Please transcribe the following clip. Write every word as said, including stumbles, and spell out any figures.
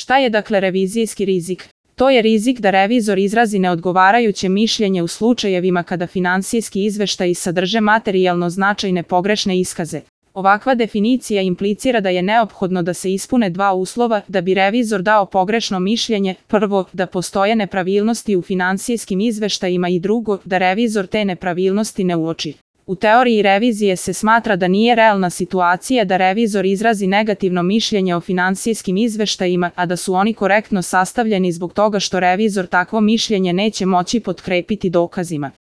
Šta je dakle revizijski rizik? To je rizik da revizor izrazi neodgovarajuće mišljenje u slučajevima kada finansijski izveštaji sadrže materijalno značajne pogrešne iskaze. Ovakva definicija implicira da je neophodno da se ispune dva uslova da bi revizor dao pogrešno mišljenje. Prvo, da postoje nepravilnosti u finansijskim izveštajima i drugo, da revizor te nepravilnosti ne uoči. U teoriji revizije se smatra da nije realna situacija da revizor izrazi negativno mišljenje o finansijskim izveštajima, a da su oni korektno sastavljeni zbog toga što revizor takvo mišljenje neće moći potkrepiti dokazima.